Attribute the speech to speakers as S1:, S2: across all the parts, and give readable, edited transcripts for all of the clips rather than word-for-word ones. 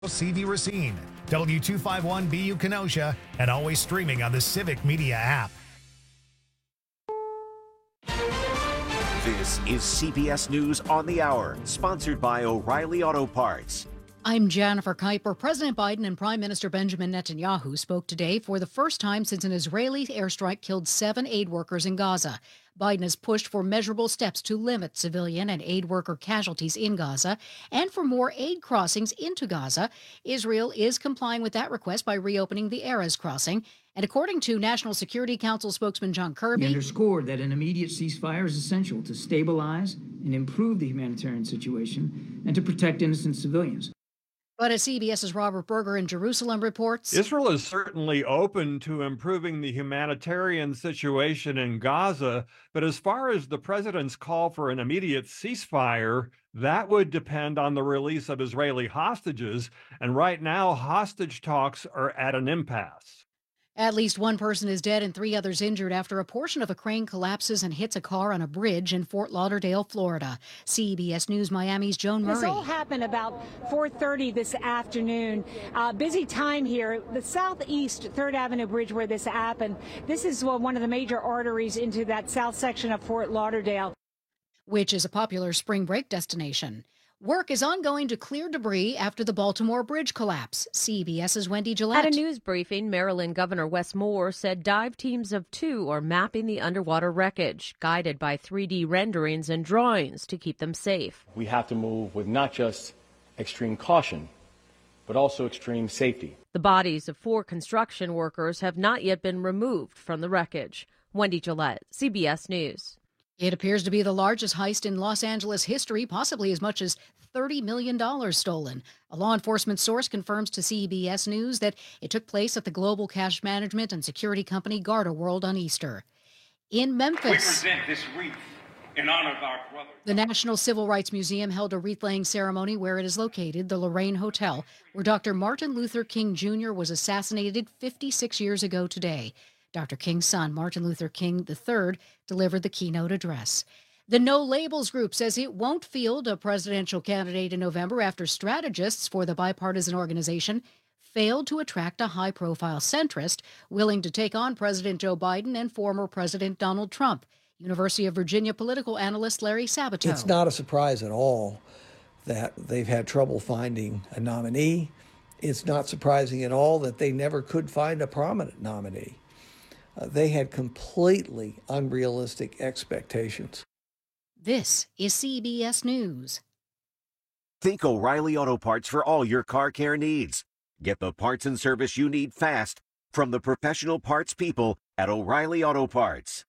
S1: CV Racine, W251BU Kenosha, and always streaming on the Civic Media app.
S2: This is CBS News on the Hour, sponsored by O'Reilly Auto Parts.
S3: I'm Jennifer Kuiper. President Biden and Prime Minister Benjamin Netanyahu spoke today for the first time since an Israeli airstrike killed 7 aid workers in Gaza. Biden has pushed for measurable steps to limit civilian and aid worker casualties in Gaza and for more aid crossings into Gaza. Israel is complying with that request by reopening the Erez crossing. And according to National Security Council spokesman John Kirby,
S4: he underscored that an immediate ceasefire is essential to stabilize and improve the humanitarian situation and to protect innocent civilians.
S3: But as CBS's Robert Berger in Jerusalem reports,
S5: Israel is certainly open to improving the humanitarian situation in Gaza, but as far as the president's call for an immediate ceasefire, that would depend on the release of Israeli hostages, and right now hostage talks are at an impasse.
S3: At least one person is dead and 3 others injured after a portion of a crane collapses and hits a car on a bridge in Fort Lauderdale, Florida. CBS News Miami's Joan Murray.
S6: This all happened about 4:30 this afternoon. Busy time here. The southeast 3rd Avenue Bridge where this happened. This is one of the major arteries into that south section of Fort Lauderdale,
S3: which is a popular spring break destination. Work is ongoing to clear debris after the Baltimore Bridge collapse. CBS's Wendy Gillette.
S7: At a news briefing, Maryland Governor Wes Moore said dive teams of 2 are mapping the underwater wreckage, guided by 3D renderings and drawings to keep them safe.
S8: We have to move with not just extreme caution, but also extreme safety.
S7: The bodies of 4 construction workers have not yet been removed from the wreckage. Wendy Gillette, CBS News.
S3: It appears to be the largest heist in Los Angeles history, possibly as much as $30 million stolen. A law enforcement source confirms to CBS News that it took place at the global cash management and security company GardaWorld on Easter. In Memphis,
S9: we present this wreath in honor of our brother.
S3: The National Civil Rights Museum held a wreath-laying ceremony where it is located, the Lorraine Hotel, where Dr. Martin Luther King Jr. was assassinated 56 years ago today. Dr. King's son, Martin Luther King III, delivered the keynote address. The No Labels Group says it won't field a presidential candidate in November after strategists for the bipartisan organization failed to attract a high-profile centrist willing to take on President Joe Biden and former President Donald Trump. University of Virginia political analyst Larry Sabato.
S10: It's not a surprise at all that they've had trouble finding a nominee. It's not surprising at all that they never could find a prominent nominee. They had completely unrealistic expectations.
S3: This is CBS News.
S2: Think O'Reilly Auto Parts for all your car care needs. Get the parts and service you need fast from the professional parts people at O'Reilly Auto Parts.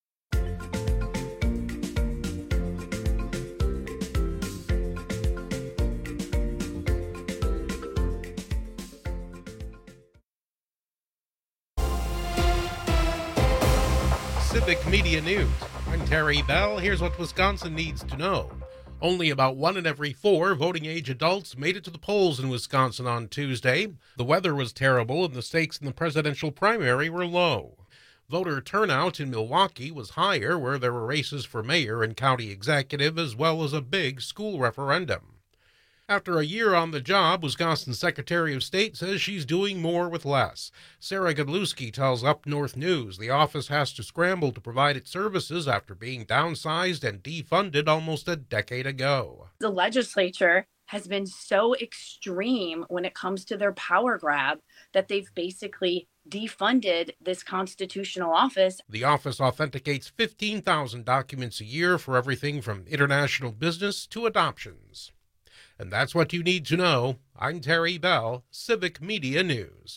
S11: Civic Media News. I'm Terry Bell. Here's what Wisconsin needs to know. Only about 1 in every 4 voting-age adults made it to the polls in Wisconsin on Tuesday. The weather was terrible and the stakes in the presidential primary were low. Voter turnout in Milwaukee was higher, where there were races for mayor and county executive, as well as a big school referendum. After a year on the job, Wisconsin's Secretary of State says she's doing more with less. Sarah Godlewski tells Up North News the office has to scramble to provide its services after being downsized and defunded almost a decade ago.
S12: The legislature has been so extreme when it comes to their power grab that they've basically defunded this constitutional office.
S11: The office authenticates 15,000 documents a year for everything from international business to adoptions. And that's what you need to know. I'm Terry Bell, Civic Media News.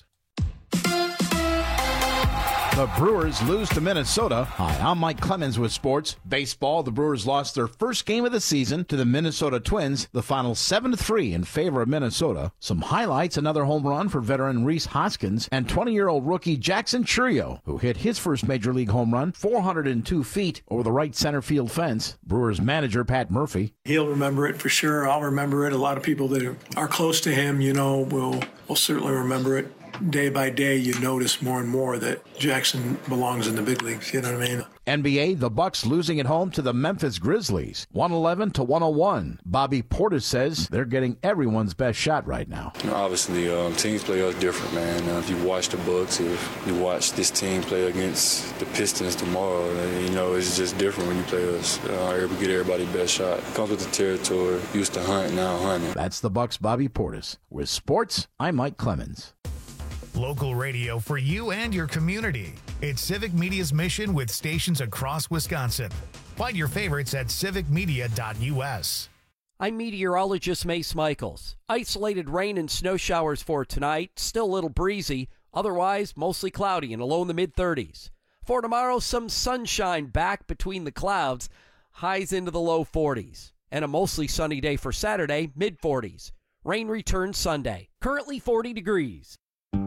S13: The Brewers lose to Minnesota. Hi, I'm Mike Clemens with sports. Baseball, the Brewers lost their first game of the season to the Minnesota Twins, the final 7-3 in favor of Minnesota. Some highlights, another home run for veteran Rhys Hoskins and 20-year-old rookie Jackson Chourio, who hit his first major league home run 402 feet over the right center field fence. Brewers manager Pat Murphy.
S14: He'll remember it for sure. I'll remember it. A lot of people that are close to him, will certainly remember it. day by day, you notice more and more that Jackson belongs in the big leagues. You know what I mean?
S13: NBA, the Bucks losing at home to the Memphis Grizzlies, 111-101. Bobby Portis says they're getting everyone's best shot right now.
S15: Obviously, teams play us different, man. If you watch the Bucks, if you watch this team play against the Pistons tomorrow, it's just different when you play us. We get everybody's best shot. Comes with the territory. Used to hunt, now hunting.
S13: That's the Bucks' Bobby Portis. With sports, I'm Mike Clemens.
S1: Local radio for you and your community. It's Civic Media's mission with stations across Wisconsin. Find your favorites at civicmedia.us.
S16: I'm meteorologist Mace Michaels. Isolated rain and snow showers for tonight. Still a little breezy. Otherwise, mostly cloudy and a low in the mid-30s. For tomorrow, some sunshine back between the clouds. Highs into the low 40s. And a mostly sunny day for Saturday, mid-40s. Rain returns Sunday. Currently 40 degrees.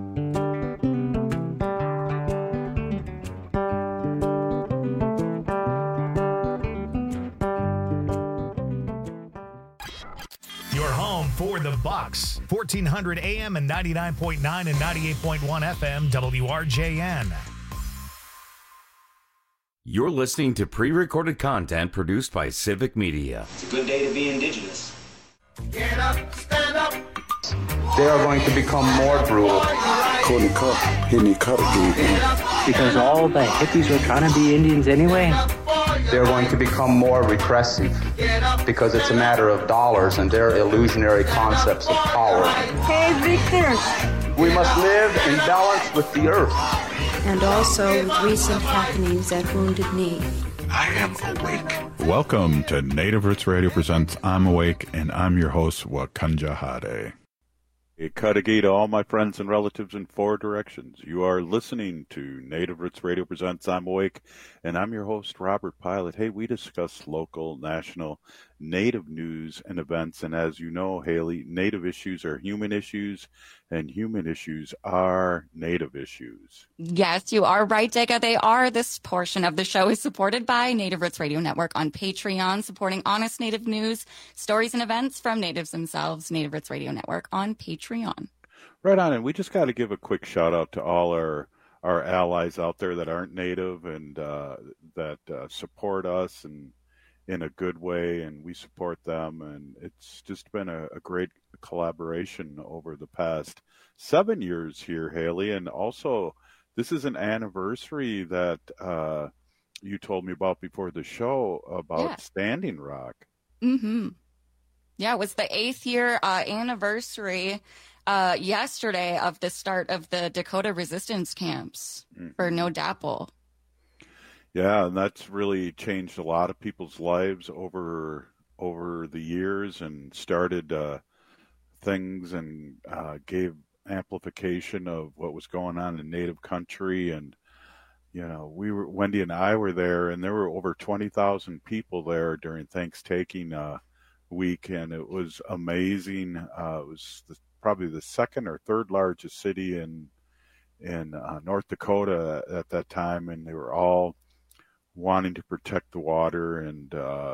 S1: Your home for the Bucks. 1400 AM and 99.9 and 98.1 FM WRJN.
S17: You're listening to pre-recorded content produced by Civic Media.
S18: It's a good day to be Indigenous.
S19: Get up, stand up.
S20: They are going to become more brutal.
S21: Couldn't cut, hitting cut again.
S22: Because all the hippies were trying to be Indians anyway.
S20: They're going to become more repressive because it's a matter of dollars and their illusionary concepts of power.
S23: Hey, Victor.
S20: We must live in balance with the earth.
S23: And also with recent happenings at Wounded Knee.
S21: I am awake. Welcome to Native Roots Radio presents I'm Awake, and I'm your host, Wakanja Hade. A Cudagy to all my friends and relatives in 4 directions. You are listening to Native Roots Radio presents I'm Awake, and I'm your host, Robert Pilot. Hey, we discuss local, national, Native news and events, and as you know, Haley, Native issues are human issues, and human issues are Native issues.
S24: Yes, you are right, Dega. They are. This portion of the show is supported by Native Roots Radio Network on Patreon, supporting honest Native news, stories, and events from Natives themselves. Native Roots Radio Network on Patreon.
S21: Right on, and we just got to give a quick shout out to all our allies out there that aren't Native and that support us and in a good way, and we support them, and it's just been a great collaboration over the past 7 years here, Haley. And also, this is an anniversary that you told me about before the show about Standing Rock.
S24: Mm-hmm. Yeah, it was the 8th year anniversary yesterday of the start of the Dakota resistance camps for No Dapple.
S21: Yeah, and that's really changed a lot of people's lives over the years and started things and gave amplification of what was going on in Native country. And, Wendy and I were there, and there were over 20,000 people there during Thanksgiving week, and it was amazing. It was probably the second or third largest city in North Dakota at that time, and they were all wanting to protect the water, and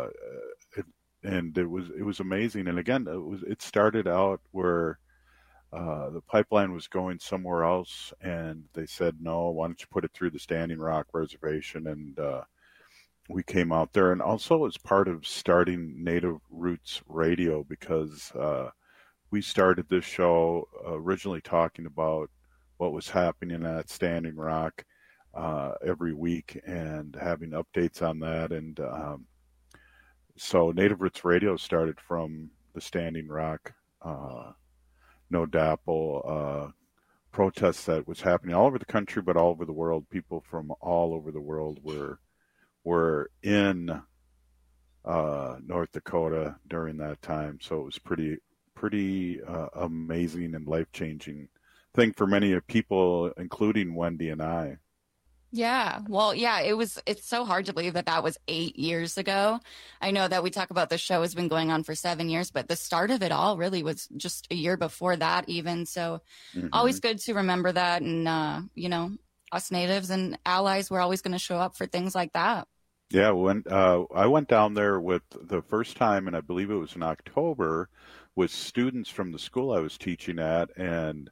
S21: it was amazing. And again, it started out where the pipeline was going somewhere else, and they said, no, why don't you put it through the Standing Rock Reservation? And we came out there, and also as part of starting Native Roots Radio, because we started this show originally talking about what was happening at Standing Rock every week and having updates on that. And so Native Roots Radio started from the Standing Rock No Dapple protests that was happening all over the country, but all over the world. People from all over the world were in North Dakota during that time. So it was pretty amazing and life-changing thing for many people, including Wendy and I.
S24: Yeah. Well, yeah, it's so hard to believe that was 8 years ago. I know that we talk about the show has been going on for 7 years, but the start of it all really was just a year before that even. So always good to remember that. And, us Natives and allies, we're always going to show up for things like that.
S21: Yeah. When I went down there with the first time, and I believe it was in October, with students from the school I was teaching at, and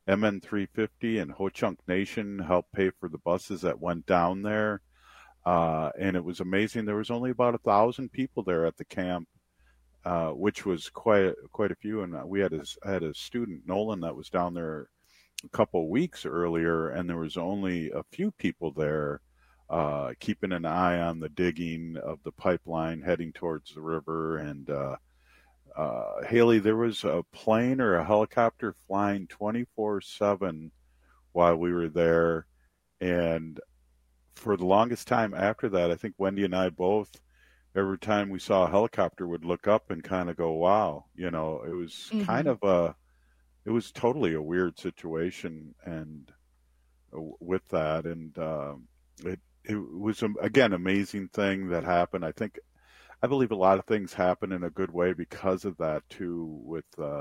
S21: MN350 and Ho Chunk Nation helped pay for the buses that went down there. And it was amazing. There was only about 1,000 people there at the camp, which was quite a few. And we had a student, Nolan, that was down there a couple of weeks earlier, and there was only a few people there, keeping an eye on the digging of the pipeline heading towards the river. And Haley, there was a plane or a helicopter flying 24/7 while we were there. And for the longest time after that, I think Wendy and I both, every time we saw a helicopter, would look up and kind of go, wow. You know, it was kind of it was totally a weird situation. And with that, and it was, again, amazing thing that happened. I believe a lot of things happen in a good way because of that too, with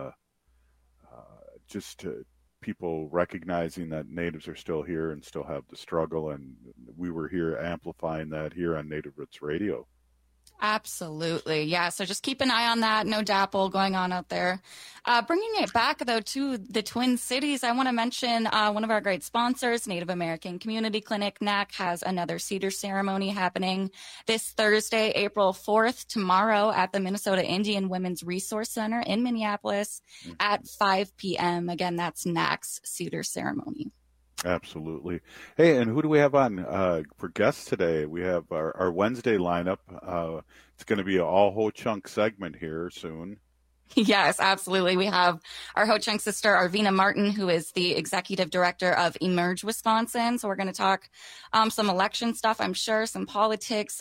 S21: people recognizing that Natives are still here and still have the struggle, and we were here amplifying that here on Native Roots Radio.
S24: Absolutely. Yeah. So just keep an eye on that. No DAPL going on out there. Bringing it back, though, to the Twin Cities, I want to mention one of our great sponsors, Native American Community Clinic. NAC has another cedar ceremony happening this Thursday, April 4th, tomorrow at the Minnesota Indian Women's Resource Center in Minneapolis at 5 p.m. Again, that's NAC's cedar ceremony.
S21: Absolutely. Hey, and who do we have on for guests today? We have our Wednesday lineup. It's going to be an all Ho Chunk segment here soon.
S24: Yes, absolutely. We have our Ho Chunk sister, Arvina Martin, who is the executive director of Emerge Wisconsin. So we're going to talk some election stuff, I'm sure, some politics.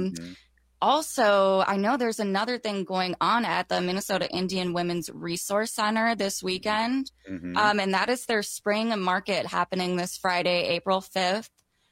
S24: Also, I know there's another thing going on at the Minnesota Indian Women's Resource Center this weekend, and that is their spring market happening this Friday, April 5th.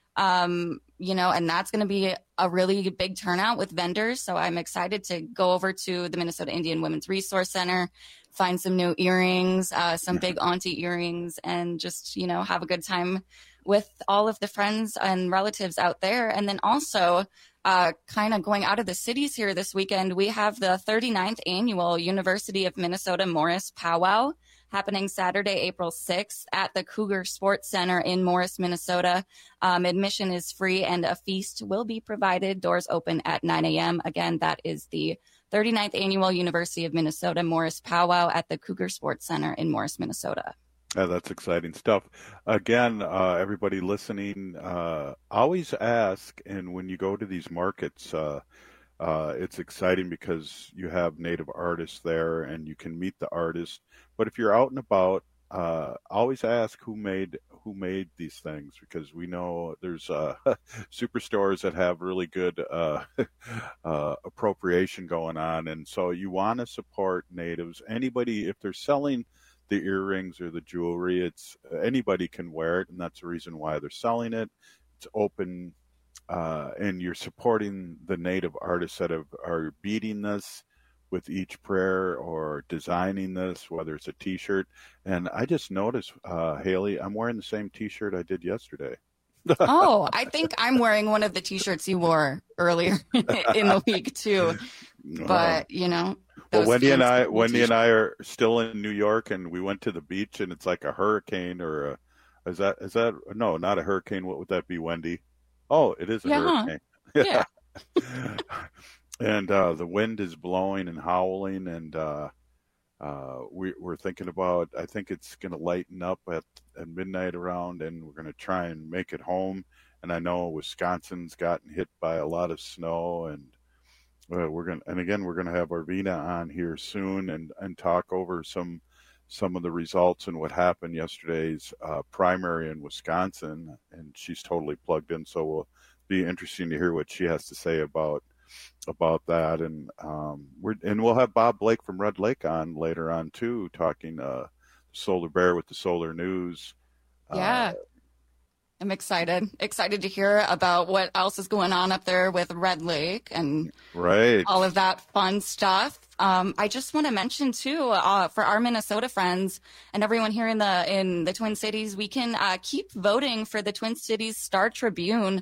S24: And that's going to be a really big turnout with vendors. So I'm excited to go over to the Minnesota Indian Women's Resource Center, find some new earrings, some big auntie earrings, and just, have a good time with all of the friends and relatives out there. And then also, kind of going out of the cities here this weekend, we have the 39th annual University of Minnesota Morris Powwow happening Saturday, April 6th at the Cougar Sports Center in Morris, Minnesota. Admission is free and a feast will be provided. Doors open at 9 a.m. Again, that is the 39th annual University of Minnesota Morris Powwow at the Cougar Sports Center in Morris, Minnesota.
S21: That's exciting stuff. Again, everybody listening, always ask, and when you go to these markets, it's exciting because you have Native artists there and you can meet the artists. But if you're out and about, always ask who made these things, because we know there's superstores that have really good appropriation going on, and so you want to support Natives. Anybody, if they're selling the earrings or the jewelry, it's anybody can wear it, and that's the reason why they're selling it. It's open, and you're supporting the Native artists that are beading this with each prayer or designing this, whether it's a t-shirt. And I just noticed, Haley, I'm wearing the same t-shirt I did yesterday.
S24: Oh, I think I'm wearing one of the t-shirts you wore earlier in the week too. But
S21: well, Wendy and I are still in New York, and we went to the beach, and it's like a hurricane, or is that no, not a hurricane. What would that be, Wendy? Oh, it is a hurricane.
S24: Yeah.
S21: And the wind is blowing and howling, and we're thinking about, I think it's going to lighten up at midnight around, and we're going to try and make it home. And I know Wisconsin's gotten hit by a lot of snow, and we're going to have Arvina on here soon and talk over some of the results and what happened yesterday's primary in Wisconsin. And she's totally plugged in, so we'll be interesting to hear what she has to say about that. And we'll have Bob Blake from Red Lake on later on too, talking Solar Bear with the Solar News.
S24: Yeah. I'm excited to hear about what else is going on up there with Red Lake and all of that fun stuff. I just want to mention too, for our Minnesota friends and everyone here in the Twin Cities, we can keep voting for the Twin Cities Star Tribune.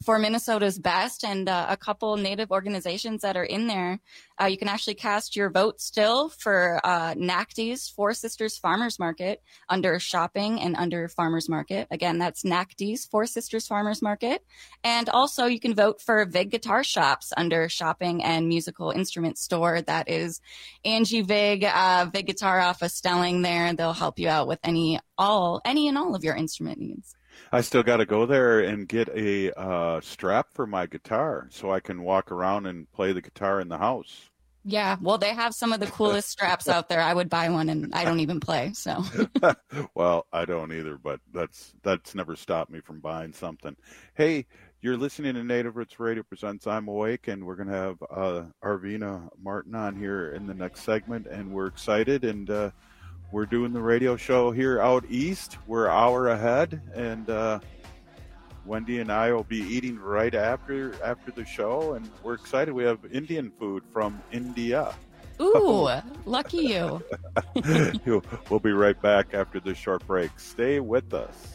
S24: for Minnesota's best, and a couple Native organizations that are in there. You can actually cast your vote still for NACD's Four Sisters Farmers Market under shopping and under farmers market. Again, that's NACD's Four Sisters Farmers Market. And also you can vote for Vig Guitar Shops under shopping and musical instrument store. That is Angie Vig, Vig Guitar off of Stelling there. They'll help you out with any and all of your instrument needs.
S21: I still got to go there and get a strap for my guitar so I can walk around and play the guitar in the house.
S24: Yeah, well, they have some of the coolest straps out there. I would buy one, and I don't even play, so.
S21: Well, I don't either, but that's never stopped me from buying something. Hey, you're listening to Native Roots Radio Presents I'm Awake, and we're going to have Arvina Martin on here in the next segment, and we're excited, and we're doing the radio show here out east. We're an hour ahead, and Wendy and I will be eating right after the show, and we're excited. We have Indian food from India.
S24: Ooh, lucky you.
S21: We'll be right back after this short break. Stay with us.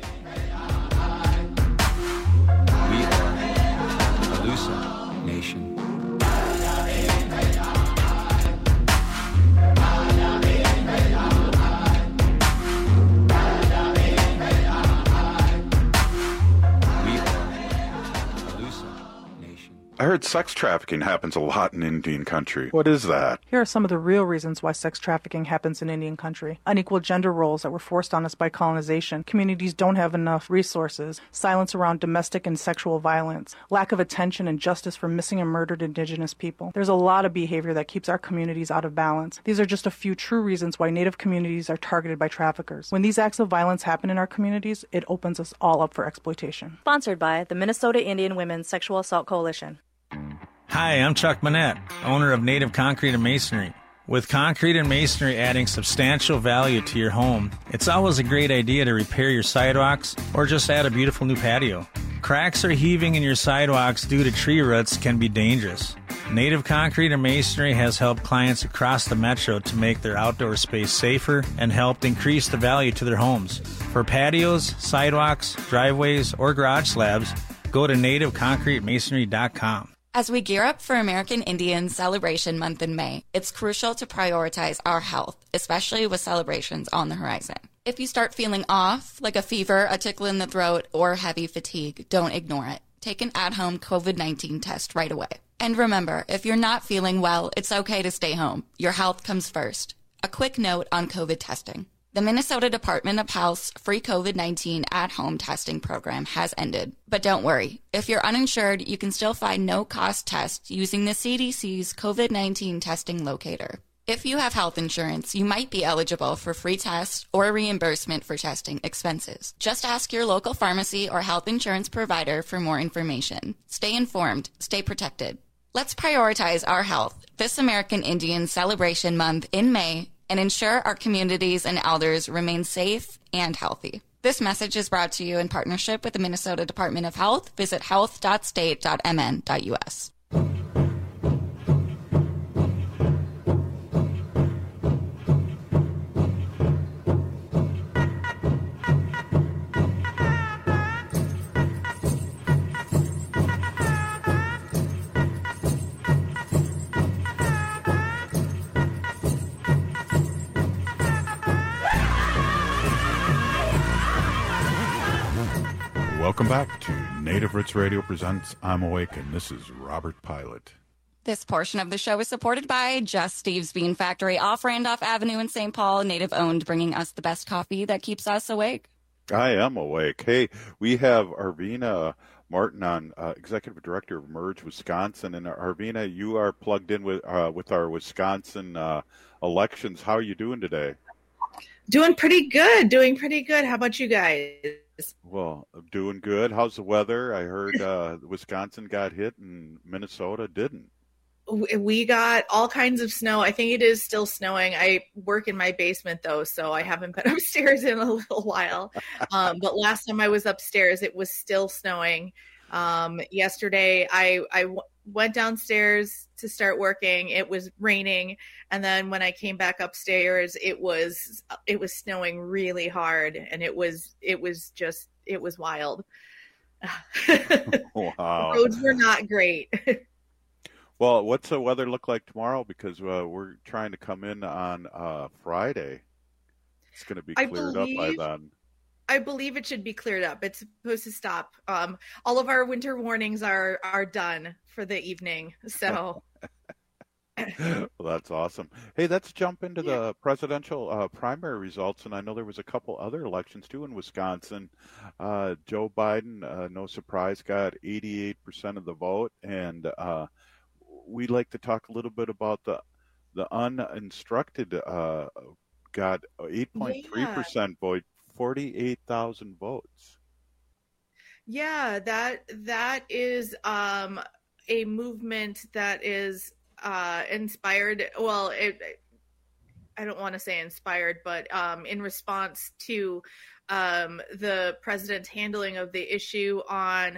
S4: We are Calusa Nation.
S21: I heard sex trafficking happens a lot in Indian country. What is that?
S5: Here are some of the real reasons why sex trafficking happens in Indian country. Unequal gender roles that were forced on us by colonization. Communities don't have enough resources. Silence around domestic and sexual violence. Lack of attention and justice for missing and murdered Indigenous people. There's a lot of behavior that keeps our communities out of balance. These are just a few true reasons why Native communities are targeted by traffickers. When these acts of violence happen in our communities, it opens us all up for exploitation.
S6: Sponsored by the Minnesota Indian Women's Sexual Assault Coalition.
S8: Hi, I'm Chuck Manette, owner of Native Concrete and Masonry. With concrete and masonry adding substantial value to your home, it's always a great idea to repair your sidewalks or just add a beautiful new patio. Cracks or heaving in your sidewalks due to tree roots can be dangerous. Native Concrete and Masonry has helped clients across the metro to make their outdoor space safer and helped increase the value to their homes. For patios, sidewalks, driveways, or garage slabs, go to nativeconcretemasonry.com.
S24: As we gear up for American Indian Celebration Month in May, it's crucial to prioritize our health, especially with celebrations on the horizon. If you start feeling off, like a fever, a tickle in the throat, or heavy fatigue, don't ignore it. Take an at-home COVID-19 test right away. And remember, if you're not feeling well, it's okay to stay home. Your health comes first. A quick note on COVID testing. The Minnesota Department of Health's free COVID-19 at-home testing program has ended. But don't worry. If you're uninsured, you can still find no-cost tests using the CDC's COVID-19 testing locator. If you have health insurance, you might be eligible for free tests or reimbursement for testing expenses. Just ask your local pharmacy or health insurance provider for more information. Stay informed. Stay protected. Let's prioritize our health this American Indian Celebration Month in May and ensure our communities and elders remain safe and healthy. This message is brought to you in partnership with the Minnesota Department of Health. Visit health.state.mn.us.
S21: Welcome back to Native Roots Radio Presents I'm Awake, and this is Robert Pilot.
S24: This portion of the show is supported by Just Steve's Bean Factory off Randolph Avenue in St. Paul, Native owned, bringing us the best coffee that keeps us awake.
S21: I am awake. Hey, we have Arvina Martin on, Executive Director of Merge Wisconsin. And Arvina, you are plugged in with our Wisconsin elections. How are you doing today?
S25: Doing pretty good. How about you guys?
S21: Well, doing good. How's the weather? I heard Wisconsin got hit and Minnesota didn't.
S25: We got all kinds of snow. I think it is still snowing. I work in my basement, though, so I haven't been upstairs in a little while. But last time I was upstairs, it was still snowing. Yesterday, I went downstairs to start working. It was raining. And then when I came back upstairs, it was snowing really hard. And it was wild.
S21: Wow.
S25: The roads were not great.
S21: Well, what's the weather look like tomorrow? Because we're trying to come in on Friday. It's going to be cleared up by then.
S25: I believe it should be cleared up. It's supposed to stop. All of our winter warnings are done for the evening. So
S21: well, that's awesome. Hey, let's jump into the presidential primary results. And I know there was a couple other elections too in Wisconsin. Joe Biden, no surprise, got 88% of the vote. And we'd like to talk a little bit about the uninstructed got 8.3% vote, 48,000 votes.
S25: Yeah, that is a movement that is inspired. Well, I don't want to say inspired, but in response to the president's handling of the issue on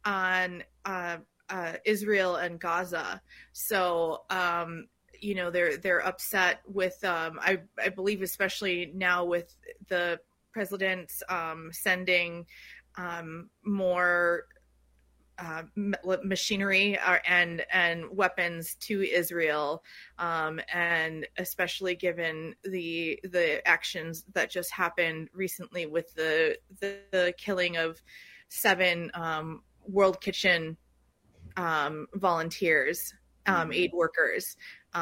S25: Israel and Gaza. So they're upset with I believe especially now with the president sending more machinery and weapons to Israel, and especially given the actions that just happened recently with the killing of 7 World Kitchen volunteers, aid workers.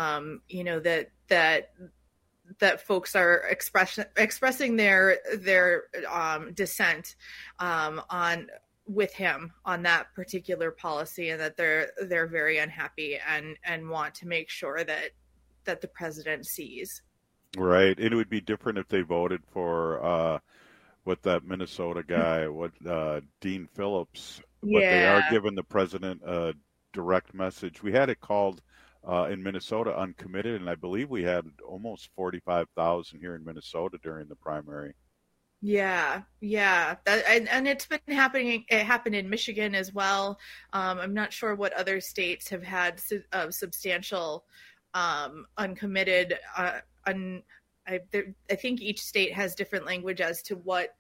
S25: That folks are expressing their dissent with him on that particular policy, and that they're very unhappy and want to make sure that the president sees.
S21: Right. It would be different if they voted for what that Minnesota guy, Dean Phillips. But they are giving the president a direct message. We had it called in Minnesota uncommitted, and I believe we had almost 45,000 here in Minnesota during the primary.
S25: Yeah. And it's been happening. It happened in Michigan as well. I'm not sure what other states have had substantial uncommitted. I think each state has different language as to what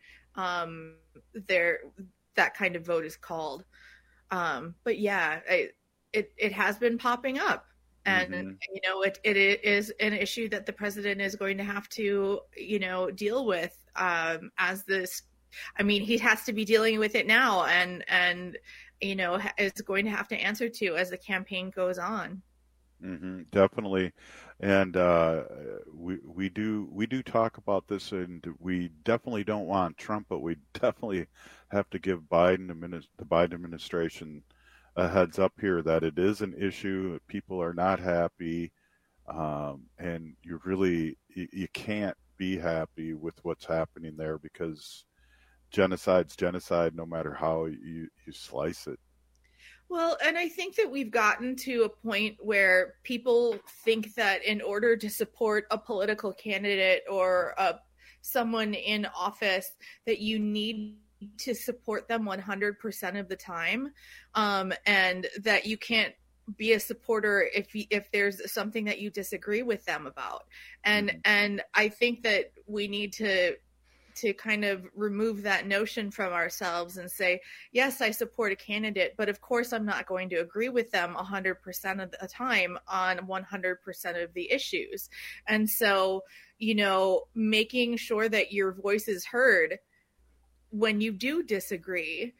S25: that kind of vote is called. But yeah, it has been popping up. And, it is an issue that the president is going to have to, deal with as this. I mean, he has to be dealing with it now and is going to have to answer to as the campaign goes on.
S21: Mm-hmm, definitely. And we do talk about this, and we definitely don't want Trump, but we definitely have to give the Biden administration a heads up here that it is an issue. People are not happy, and you can't be happy with what's happening there, because genocide's genocide no matter how you slice it.
S25: Well, and I think that we've gotten to a point where people think that in order to support a political candidate or someone in office, that you need to support them 100% of the time, and that you can't be a supporter if there's something that you disagree with them about. And I think that we need to kind of remove that notion from ourselves and say, yes, I support a candidate, but of course I'm not going to agree with them 100% of the time on 100% of the issues. And so, making sure that your voice is heard when you do disagree,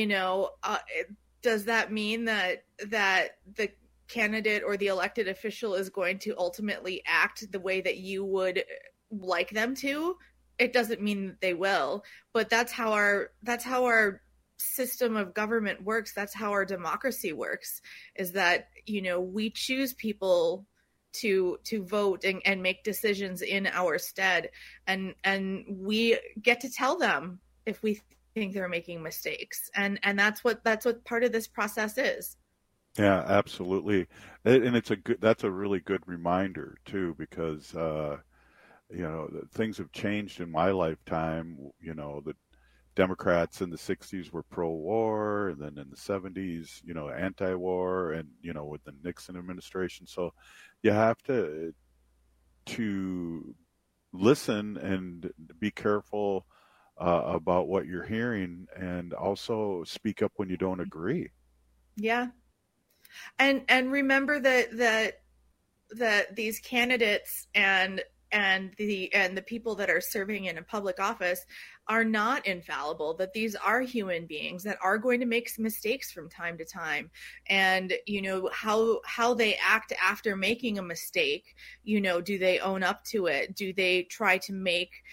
S25: does that mean that the candidate or the elected official is going to ultimately act the way that you would like them to? It doesn't mean that they will, but that's how our system of government works. That's how our democracy works, is that, we choose people to vote and make decisions in our stead. And we get to tell them if we think they're making mistakes. And that's what part of this process is.
S21: Yeah, absolutely. And that's a really good reminder too, because, things have changed in my lifetime. The Democrats in the 60s were pro-war, and then in the 70s, anti-war, and, with the Nixon administration. So you have to listen and be careful about what you're hearing, and also speak up when you don't agree.
S25: Yeah. And remember that these candidates and the people that are serving in a public office are not infallible, that these are human beings that are going to make mistakes from time to time. And, how they act after making a mistake, do they own up to it? Do they try to make,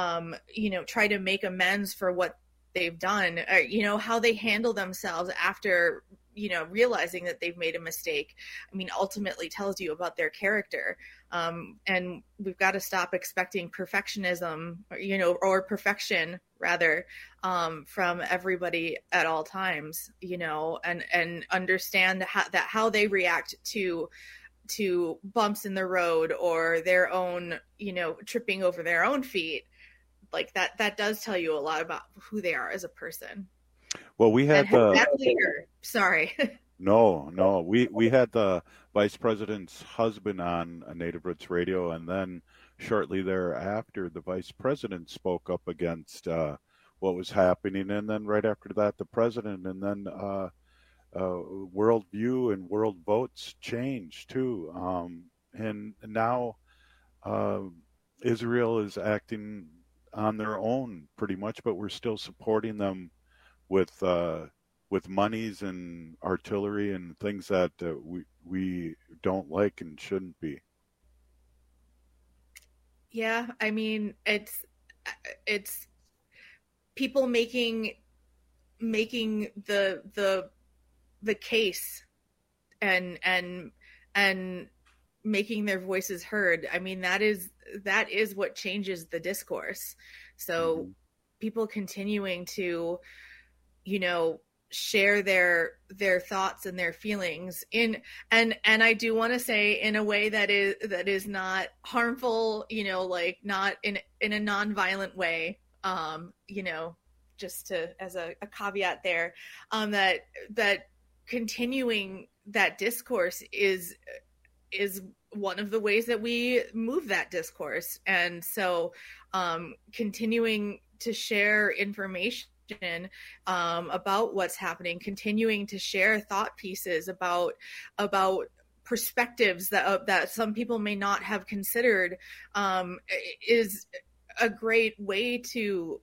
S25: amends for what they've done? Or, how they handle themselves after realizing that they've made a mistake, ultimately tells you about their character. And we've got to stop expecting perfectionism, or perfection rather, from everybody at all times, and understand how they react to bumps in the road or their own, tripping over their own feet. Like that does tell you a lot about who they are as a person.
S21: Well, we had
S25: Sorry.
S21: No. We had the vice president's husband on Native Roots Radio, and then shortly thereafter, the vice president spoke up against what was happening, and then right after that, the president, and then worldview and world votes changed too, and now Israel is acting on their own pretty much, but we're still supporting them with monies and artillery and things that we don't like and shouldn't be.
S25: Yeah, it's people making the case and making their voices heard. That is what changes the discourse. So people continuing to share their thoughts and their feelings and I do want to say in a way that is not harmful, not in a non-violent way, just as a caveat there, that continuing that discourse is one of the ways that we move that discourse. And so continuing to share information about what's happening, continuing to share thought pieces about perspectives that some people may not have considered, is a great way to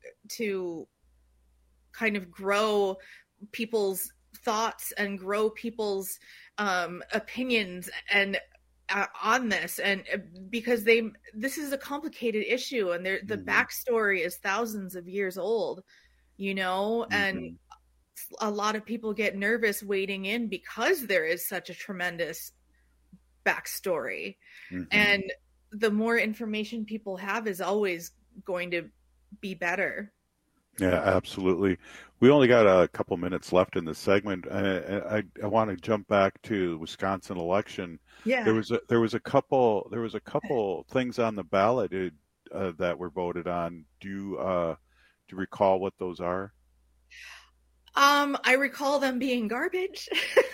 S25: kind of grow people's thoughts and grow people's opinions and on this, and because this is a complicated issue, and the backstory is thousands of years old. And a lot of people get nervous wading in because there is such a tremendous backstory. And the more information people have is always going to be better.
S21: Yeah, absolutely. We only got a couple minutes left in this segment. I want to jump back to the Wisconsin election.
S25: Yeah.
S21: There was a couple things on the ballot that were voted on. Do you recall what those are?
S25: I recall them being garbage.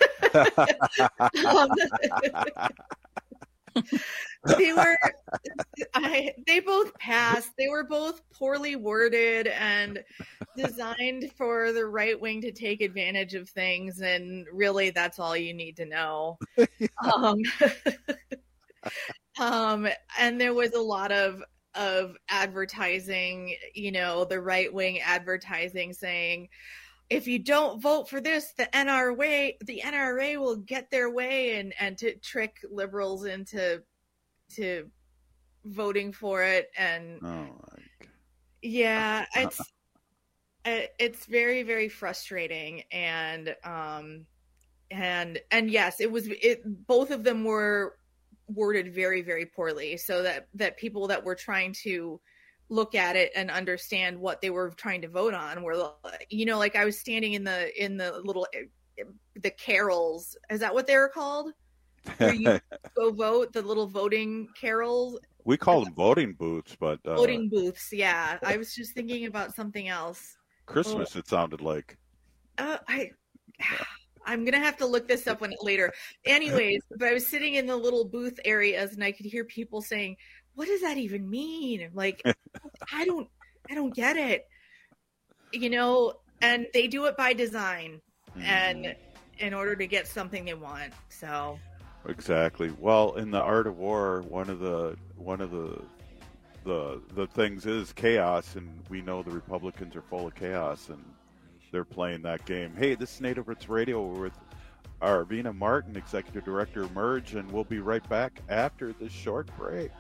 S25: They both passed. They were both poorly worded and designed for the right wing to take advantage of things, and really that's all you need to know. And there was a lot of advertising, the right wing advertising saying, if you don't vote for this, the NRA will get their way, and to trick liberals into voting for it. And yeah, it's very, very frustrating. And yes, both of them were worded very, very poorly, so that people that were trying to look at it and understand what they were trying to vote on were, like I was standing in the little, the carols. Is that what they were called? Where you go vote, the little voting carols.
S21: We call them voting booths, but
S25: voting booths. Yeah, I was just thinking about something else.
S21: Christmas, it sounded like.
S25: I'm gonna have to look this up later. Anyways, but I was sitting in the little booth areas, and I could hear people saying, "What does that even mean?" Like, I don't get it. and they do it by design and in order to get something they want. So
S21: exactly. Well, in the art of war, one of the things is chaos, and we know the Republicans are full of chaos, and they're playing that game. Hey, this is Native Roots Radio with Arvina Martin, Executive Director of Merge, and we'll be right back after this short break.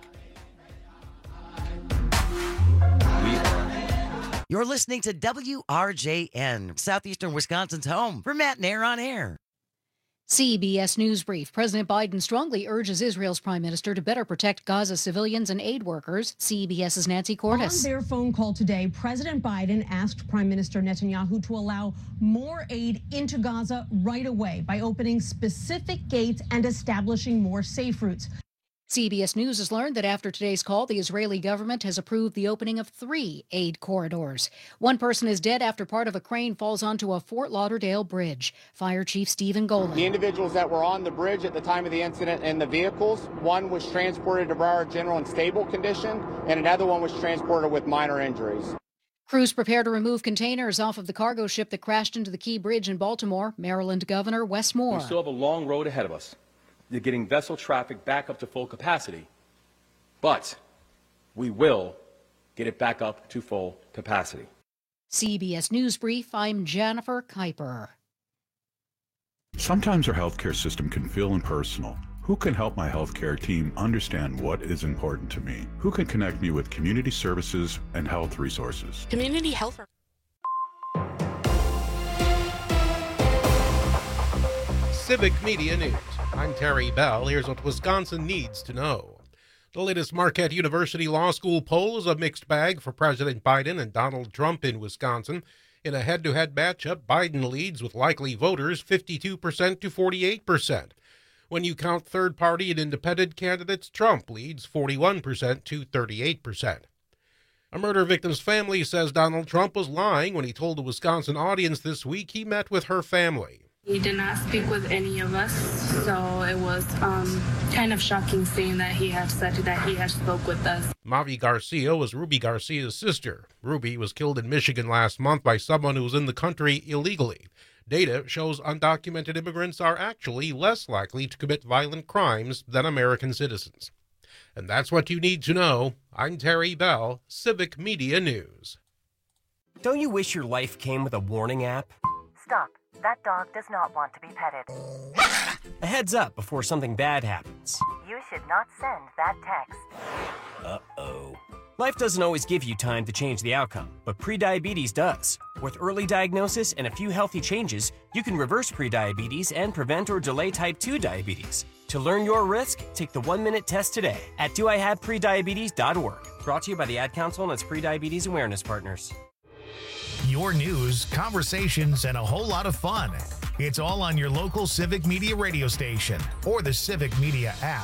S2: You're listening to WRJN, Southeastern Wisconsin's home for Matt Nair on Air.
S3: CBS News Brief. President Biden strongly urges Israel's prime minister to better protect Gaza civilians and aid workers. CBS's Nancy Cordes.
S7: On their phone call today, President Biden asked Prime Minister Netanyahu to allow more aid into Gaza right away by opening specific gates and establishing more safe routes.
S3: CBS News has learned that after today's call, the Israeli government has approved the opening of 3 aid corridors. One person is dead after part of a crane falls onto a Fort Lauderdale bridge. Fire Chief Stephen Golan.
S9: The individuals that were on the bridge at the time of the incident in the vehicles, one was transported to Broward General in stable condition, and another one was transported with minor injuries.
S3: Crews prepare to remove containers off of the cargo ship that crashed into the Key Bridge in Baltimore. Maryland Governor Wes Moore.
S10: We still have a long road ahead of us. You're getting vessel traffic back up to full capacity, but we will get it back up to full capacity.
S3: CBS News Brief, I'm Jennifer Kuiper.
S26: Sometimes our healthcare system can feel impersonal. Who can help my healthcare team understand what is important to me? Who can connect me with community services and health resources?
S27: Community health.
S11: Civic Media News. I'm Terry Bell. Here's what Wisconsin needs to know. The latest Marquette University Law School poll is a mixed bag for President Biden and Donald Trump in Wisconsin. In a head-to-head matchup, Biden leads with likely voters 52% to 48%. When you count third-party and independent candidates, Trump leads 41% to 38%. A murder victim's family says Donald Trump was lying when he told a Wisconsin audience this week he met with her family.
S28: He did not speak with any of us, so it was kind of shocking seeing that he had said that he had spoke with us.
S11: Mavi Garcia was Ruby Garcia's sister. Ruby was killed in Michigan last month by someone who was in the country illegally. Data shows undocumented immigrants are actually less likely to commit violent crimes than American citizens. And that's what you need to know. I'm Terry Bell, Civic Media News.
S29: Don't you wish your life came with a warning app?
S30: Stop. That dog does not want to be petted.
S29: A heads up before something bad happens.
S30: You should not send that text.
S29: Uh-oh. Life doesn't always give you time to change the outcome, but prediabetes does. With early diagnosis and a few healthy changes, you can reverse prediabetes and prevent or delay type 2 diabetes. To learn your risk, take the 1-minute test today at doihaveprediabetes.org. Brought to you by the Ad Council and its prediabetes awareness partners.
S1: Your news, conversations, and a whole lot of fun. It's all on your local Civic Media radio station or the Civic Media app.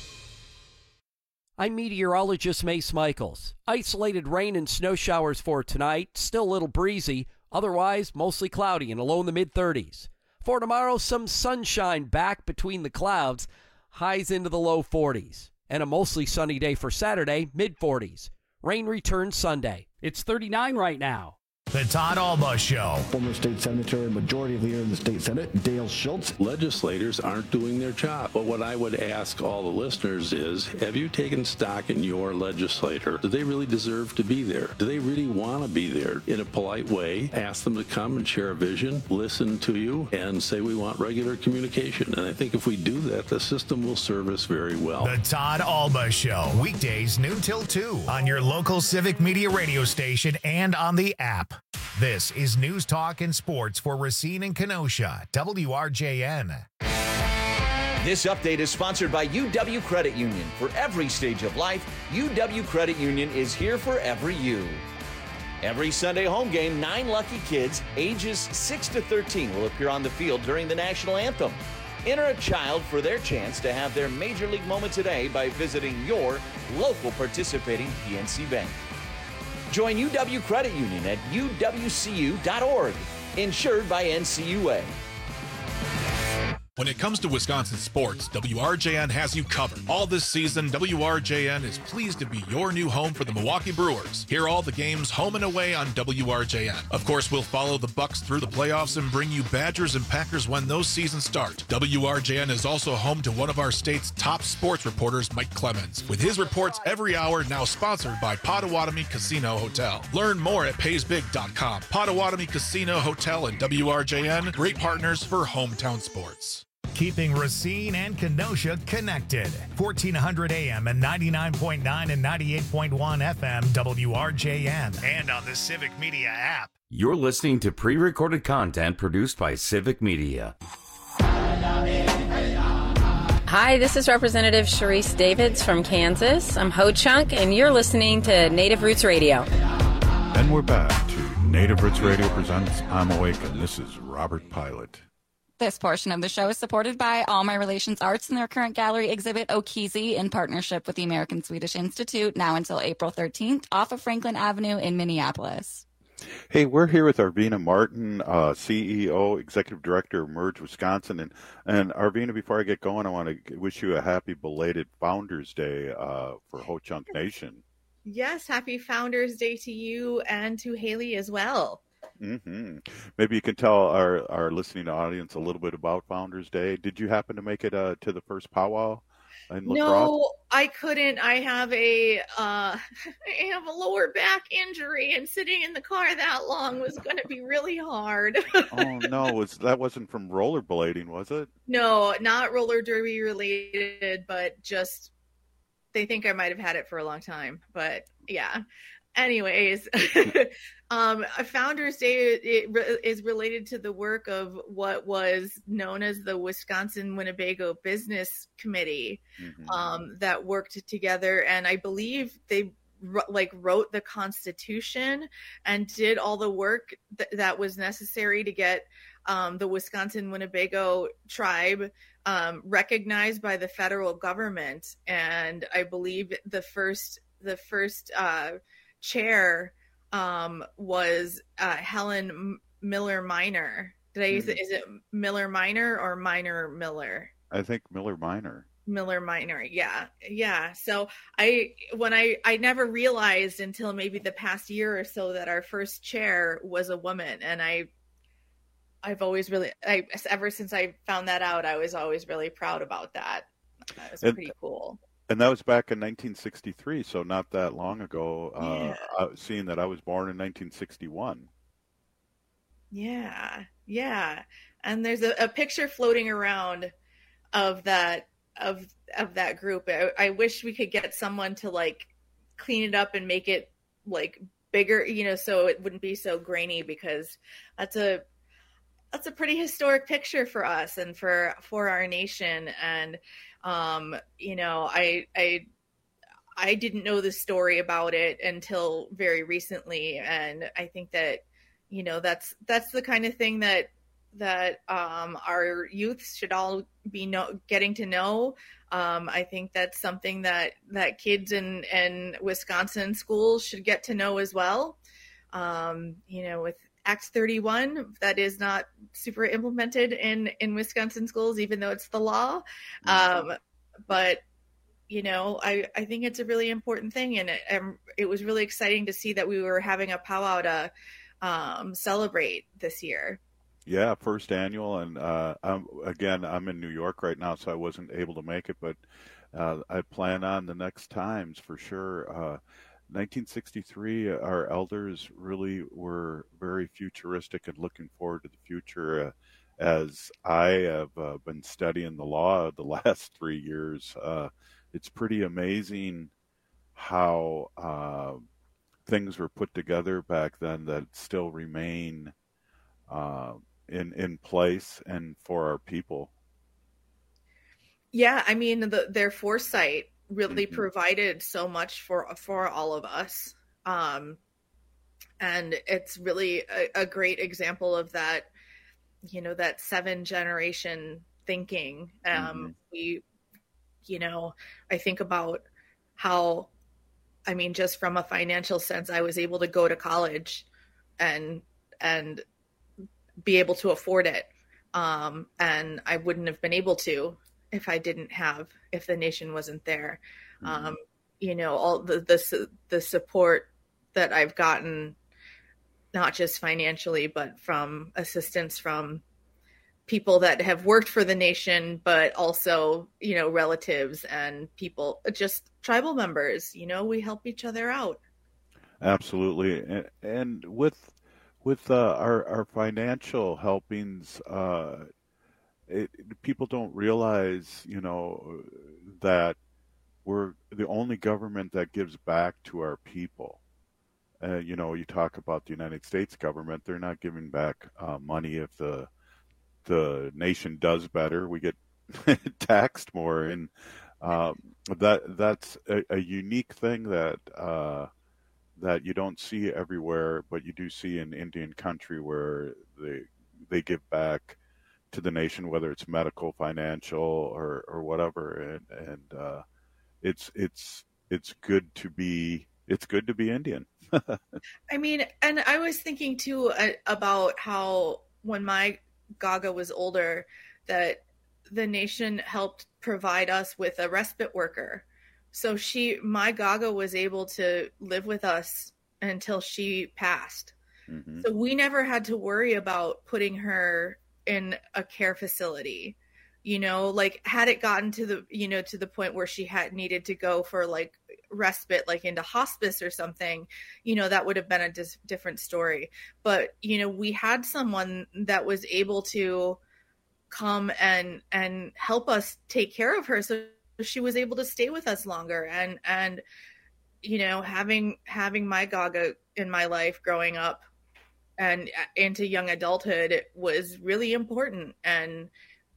S16: I'm meteorologist Mace Michaels. Isolated rain and snow showers for tonight. Still a little breezy. Otherwise, mostly cloudy and low in the mid-30s. For tomorrow, some sunshine back between the clouds. Highs into the low 40s. And a mostly sunny day for Saturday, mid-40s. Rain returns Sunday. It's 39 right now.
S1: The Todd Alba Show.
S31: Former state senator, majority leader in the state senate, Dale Schultz.
S32: Legislators aren't doing their job. But what I would ask all the listeners is, have you taken stock in your legislator? Do they really deserve to be there? Do they really want to be there? In a polite way, ask them to come and share a vision, listen to you, and say we want regular communication. And I think if we do that, the system will serve us very well.
S1: The Todd Alba Show. Weekdays noon till 2 on your local Civic Media radio station and on the app. This is News Talk and Sports for Racine and Kenosha, WRJN.
S33: This update is sponsored by UW Credit Union. For every stage of life, UW Credit Union is here for every you. Every Sunday home game, 9 lucky kids ages 6 to 13 will appear on the field during the national anthem. Enter a child for their chance to have their Major League moment today by visiting your local participating PNC Bank. Join UW Credit Union at uwcu.org. Insured by NCUA.
S4: When it comes to Wisconsin sports, WRJN has you covered. All this season, WRJN is pleased to be your new home for the Milwaukee Brewers. Hear all the games home and away on WRJN. Of course, we'll follow the Bucks through the playoffs and bring you Badgers and Packers when those seasons start. WRJN is also home to one of our state's top sports reporters, Mike Clemens, with his reports every hour, now sponsored by Potawatomi Casino Hotel. Learn more at paysbig.com. Potawatomi Casino Hotel and WRJN, great partners for hometown sports.
S1: Keeping Racine and Kenosha connected. 1400 AM and 99.9 and 98.1 FM WRJN. And on the Civic Media app.
S5: You're listening to pre-recorded content produced by Civic Media.
S12: Hi, this is Representative Sharice Davids from Kansas. I'm Ho Chunk, and you're listening to Native Roots Radio.
S21: And we're back to Native Roots Radio presents I'm Awake, and this is Robert Pilot.
S24: This portion of the show is supported by All My Relations Arts and their current gallery exhibit Okizi in partnership with the American Swedish Institute, now until April 13th, off of Franklin Avenue in Minneapolis.
S21: Hey, we're here with Arvina Martin, CEO, Executive Director of Merge Wisconsin. And Arvina, before I get going, I want to wish you a happy belated Founders Day for Ho Chunk Nation.
S25: Yes, happy Founders Day to you and to Haley as well.
S21: Mm-hmm. Maybe you can tell our listening audience a little bit about Founders Day. Did you happen to make it to the first powwow in La Crosse?
S25: No, I couldn't. I have a lower back injury, and sitting in the car that long was going to be really hard.
S21: Oh no, that wasn't from rollerblading, was it?
S25: No, not roller derby related, but just they think I might have had it for a long time. But yeah. Anyways, Founders Day is related to the work of what was known as the Wisconsin Winnebago Business Committee, that worked together, and I believe they wrote the Constitution and did all the work that was necessary to get the Wisconsin Winnebago tribe recognized by the federal government. And I believe the first chair was Helen Miller Minor. Did I use it? Is it Miller Minor or Minor Miller?
S21: I think Miller Minor.
S25: Miller Minor, yeah. So I never realized until maybe the past year or so that our first chair was a woman, and I've always ever since I found that out, I was always really proud about that. That was pretty cool.
S21: And that was back in 1963, so not that long ago, seeing that I was born in 1961.
S25: Yeah. And there's a picture floating around of that group. I wish we could get someone to clean it up and make it bigger, so it wouldn't be so grainy, because that's a pretty historic picture for us and for our nation. And I didn't know the story about it until very recently, and I think that that's the kind of thing that our youth should all be getting to know. I think that's something that kids in Wisconsin schools should get to know as well. With Act 31, that is not super implemented in Wisconsin schools, even though it's the law. But I think it's a really important thing, and it was really exciting to see that we were having a powwow to celebrate this year.
S21: Yeah, first annual, and I'm in New York right now, so I wasn't able to make it, but I plan on the next times for sure. 1963, our elders really were very futuristic and looking forward to the future. As I have been studying the law the last 3 years, it's pretty amazing how things were put together back then that still remain in place and for our people.
S25: Yeah, I mean, their foresight really provided so much for all of us. And it's really a great example of that, that 7-generation thinking. I think about how, just from a financial sense, I was able to go to college and be able to afford it. And I wouldn't have been able to if the nation wasn't there. All the support that I've gotten, not just financially, but from assistance from people that have worked for the nation, but also, relatives and people, just tribal members, we help each other out.
S21: Absolutely. And with our financial helpings, people don't realize, that we're the only government that gives back to our people. You talk about the United States government; they're not giving back money. If the nation does better, we get taxed more, and that's a unique thing that you don't see everywhere, but you do see in Indian country where they give back to the nation, whether it's medical, financial, or whatever, and it's good to be Indian.
S25: I mean, and I was thinking too about how when my Gaga was older, that the nation helped provide us with a respite worker. So my Gaga was able to live with us until she passed. Mm-hmm. So we never had to worry about putting her in a care facility. Had it gotten to the point where she had needed to go for like respite, like into hospice or something, that would have been a different story. But, we had someone that was able to come and help us take care of her. So she was able to stay with us longer. And having my Gaga in my life growing up and into young adulthood was really important. And,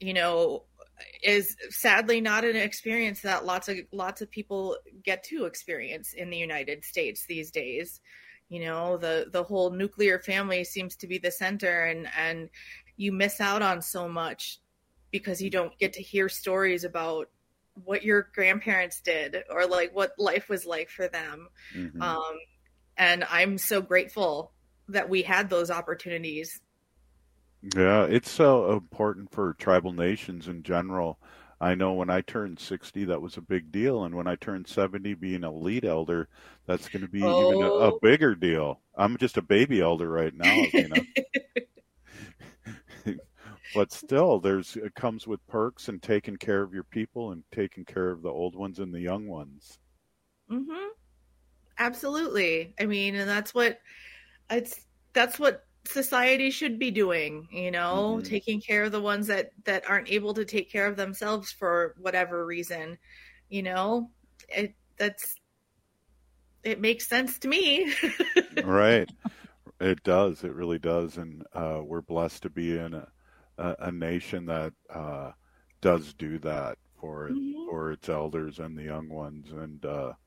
S25: is sadly not an experience that lots of people get to experience in the United States these days. The whole nuclear family seems to be the center, and you miss out on so much because you don't get to hear stories about what your grandparents did or like what life was like for them. Mm-hmm. And I'm so grateful that we had those opportunities.
S21: Yeah, it's so important for tribal nations in general. I know when I turned 60, that was a big deal. And when I turned 70, being a lead elder, that's going to be even a bigger deal. I'm just a baby elder right now, But still, it comes with perks and taking care of your people and taking care of the old ones and the young ones.
S25: Mm-hmm. Absolutely. I mean, and that's what society should be doing, mm-hmm. taking care of the ones that aren't able to take care of themselves for whatever reason. It makes sense to me.
S21: Right. It does. It really does. And we're blessed to be in a nation that does do that for its elders and the young ones. And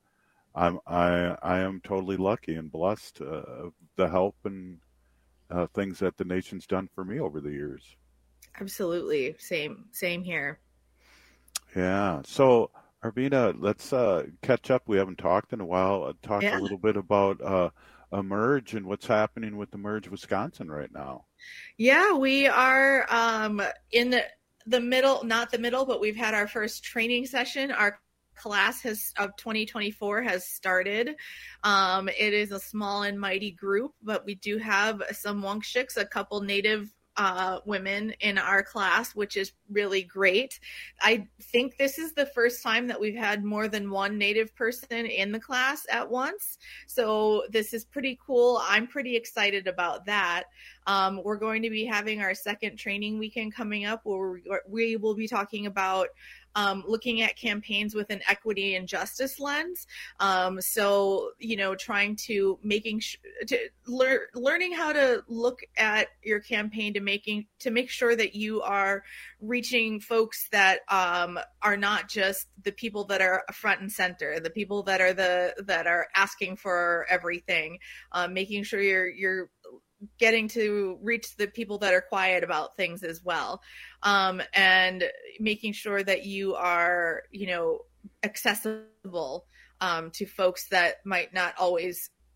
S21: I am totally lucky and blessed the help and things that the nation's done for me over the years.
S25: Absolutely. Same here.
S21: Yeah. So Arvina, let's catch up. We haven't talked in a while. Talk a little bit about Emerge and what's happening with Emerge Wisconsin right now.
S25: Yeah, we are in the middle, not the middle, but we've had our first training session. Our class of 2024 has started. It is a small and mighty group, but we do have some Wunkshiks, a couple Native women in our class, which is really great. I think this is the first time that we've had more than one Native person in the class at once. So this is pretty cool. I'm pretty excited about that. We're going to be having our second training weekend coming up where we will be talking about looking at campaigns with an equity and justice lens. So, trying to learning how to look at your campaign to make sure that you are reaching folks that are not just the people that are front and center, the people that are asking for everything, making sure you're getting to reach the people that are quiet about things as well, and making sure that you are, accessible to folks that might not always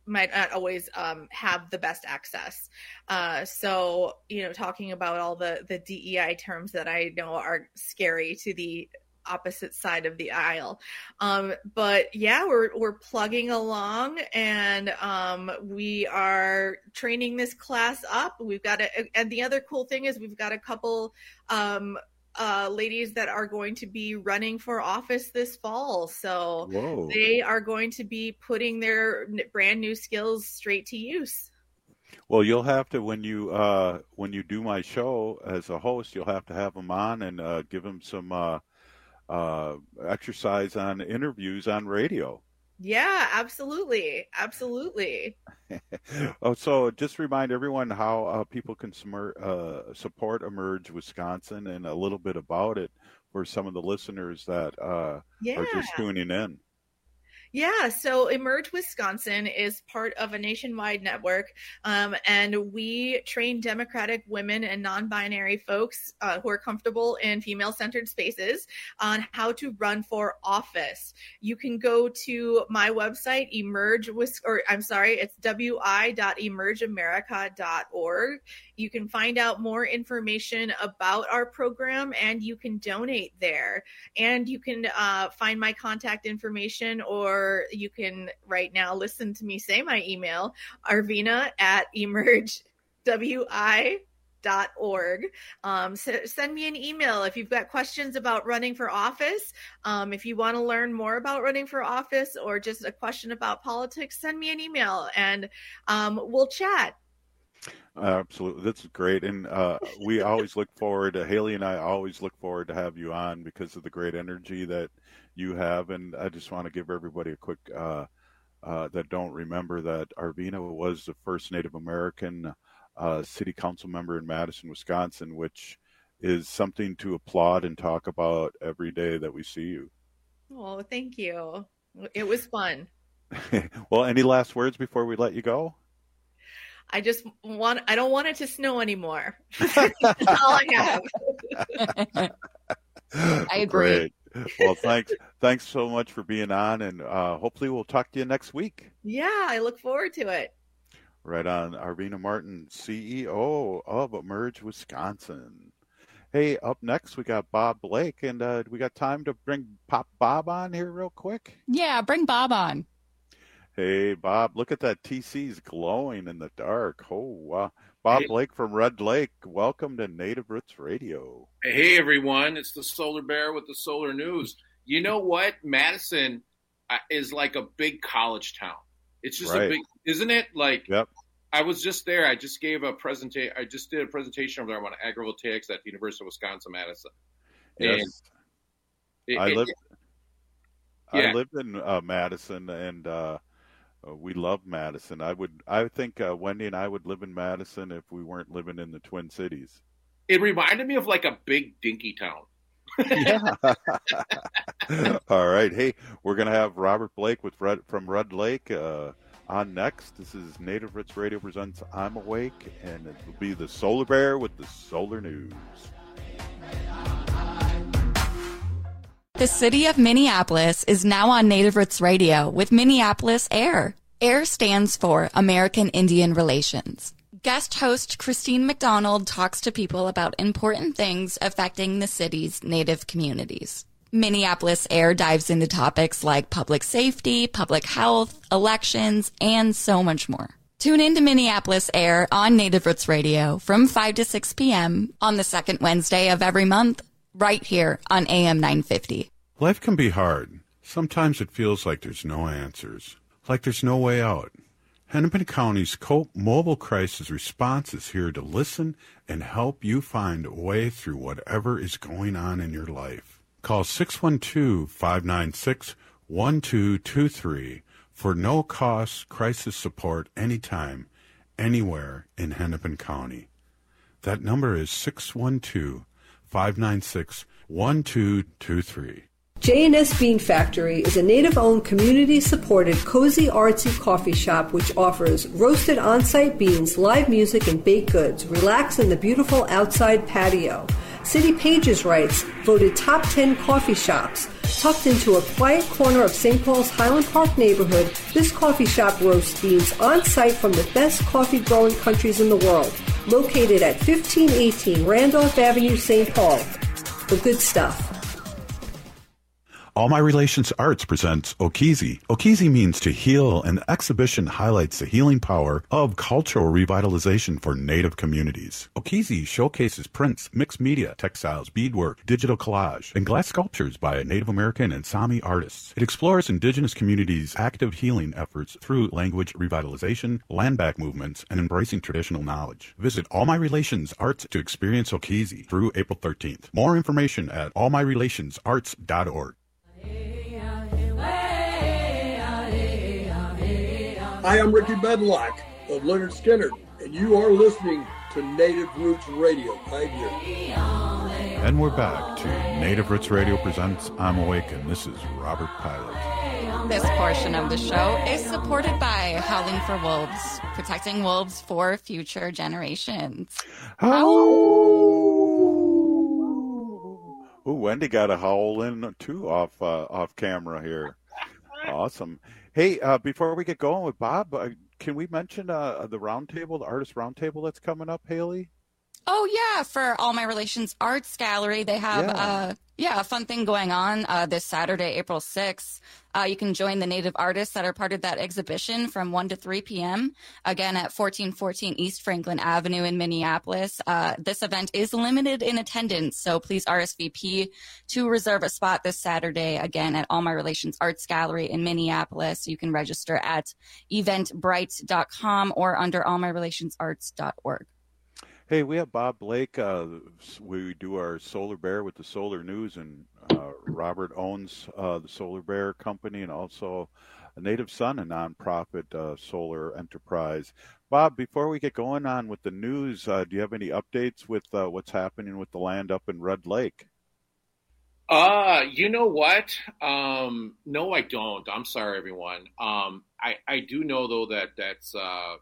S25: not always have the best access. So, talking about all the DEI terms that I know are scary to the opposite side of the aisle. But yeah, we're plugging along, and we are training this class up. We've got and the other cool thing is we've got a couple ladies that are going to be running for office this fall. So
S21: Whoa.
S25: They are going to be putting their brand new skills straight to use.
S21: Well, you'll have to, when you do my show as a host, you'll have to have them on and give them some exercise on interviews on radio.
S25: Yeah, absolutely. Absolutely.
S21: So just remind everyone how people can support Emerge Wisconsin, and a little bit about it for some of the listeners that are just tuning in.
S25: Yeah, so Emerge Wisconsin is part of a nationwide network, and we train Democratic women and non-binary folks who are comfortable in female-centered spaces on how to run for office. You can go to my website, it's wi.emergeamerica.org. You can find out more information about our program, and you can donate there. And you can find my contact information, or you can right now listen to me say my email, arvina@emergewi.org. Send me an email if you've got questions about running for office. If you want to learn more about running for office, or just a question about politics, send me an email, and we'll chat.
S21: Absolutely. That's great. And we always look forward to, Haley and I always look forward to have you on because of the great energy that you have. And I just want to give everybody a quick, that don't remember, that Arvina was the first Native American city council member in Madison, Wisconsin, which is something to applaud and talk about every day that we see you.
S25: Oh, thank you. It was fun.
S21: Well, any last words before we let you go?
S25: I don't want it to snow anymore. That's all I have.
S24: I agree.
S21: Great. Well, thanks so much for being on, and hopefully we'll talk to you next week.
S25: Yeah, I look forward to it.
S21: Right on. Arvina Martin, CEO of Emerge Wisconsin. Hey, up next we got Bob Blake, and we got time to pop Bob on here real quick?
S2: Yeah, bring Bob on.
S21: Hey, Bob, look at that. TC's glowing in the dark. Oh, wow. Bob Blake from Red Lake, welcome to Native Roots Radio.
S6: Hey, everyone. It's the Solar Bear with the Solar News. You know what? Madison is like a big college town. It's just a big, isn't it? Like,
S21: yep.
S6: I was just there. I just gave a presentation. I just did a presentation over there on agrivoltaics at the University of Wisconsin-Madison.
S21: Yes. I lived in Madison, and we love Madison. I think Wendy and I would live in Madison if we weren't living in the Twin Cities.
S6: It reminded me of like a big dinky town.
S21: Yeah. All right. Hey, we're going to have Robert Blake from Red Lake on next. This is Native Roots Radio presents I'm Awake, and it will be the Solar Bear with the Solar News.
S8: The city of Minneapolis is now on Native Roots Radio with Minneapolis AIR. AIR stands for American Indian Relations. Guest host Christine McDonald talks to people about important things affecting the city's Native communities. Minneapolis AIR dives into topics like public safety, public health, elections, and so much more. Tune in to Minneapolis AIR on Native Roots Radio from 5 to 6 p.m. on the second Wednesday of every month, right here on AM 950.
S26: Life can be hard. Sometimes it feels like there's no answers, like there's no way out. Hennepin County's COPE Mobile Crisis Response is here to listen and help you find a way through whatever is going on in your life. Call 612-596-1223 for no-cost crisis support anytime, anywhere in Hennepin County. That number is 612-596-1223.
S13: J&S Bean Factory is a native-owned, community-supported, cozy, artsy coffee shop which offers roasted on-site beans, live music, and baked goods. Relax in the beautiful outside patio. City Pages writes, voted top 10 coffee shops. Tucked into a quiet corner of St. Paul's Highland Park neighborhood, this coffee shop roasts beans on site from the best coffee growing countries in the world. Located at 1518 Randolph Avenue, St. Paul. The good stuff.
S26: All My Relations Arts presents Okizi. Okizi means to heal, and the exhibition highlights the healing power of cultural revitalization for Native communities. Okizi showcases prints, mixed media, textiles, beadwork, digital collage, and glass sculptures by Native American and Sami artists. It explores indigenous communities' active healing efforts through language revitalization, land back movements, and embracing traditional knowledge. Visit All My Relations Arts to experience Okizi through April 13th. More information at allmyrelationsarts.org.
S2: Hi, I'm Ricky Bedlock of Leonard Skinner, and you are listening to Native Roots Radio right here.
S26: And we're back to Native Roots Radio presents I'm Awake, and this is Robert Pilot.
S8: This portion of the show is supported by Howling for Wolves, protecting wolves for future generations.
S21: Ooh, Wendy got a howl in too off camera here. Awesome. Hey, before we get going with Bob, can we mention the roundtable, the artist roundtable that's coming up, Haley?
S8: Oh, yeah. For All My Relations Arts Gallery, they have a fun thing going on this Saturday, April 6th. You can join the Native artists that are part of that exhibition from 1 to 3 p.m. Again, at 1414 East Franklin Avenue in Minneapolis. This event is limited in attendance, so please RSVP to reserve a spot this Saturday, again, at All My Relations Arts Gallery in Minneapolis. You can register at eventbrite.com or under allmyrelationsarts.org.
S21: Hey, we have Bob Blake. We do our Solar Bear with the Solar News, and Robert owns the Solar Bear Company and also a Native Sun, a nonprofit solar enterprise. Bob, before we get going on with the news, do you have any updates with what's happening with the land up in Red Lake?
S6: You know what? No, I don't. I'm sorry, everyone. I do know, though, that's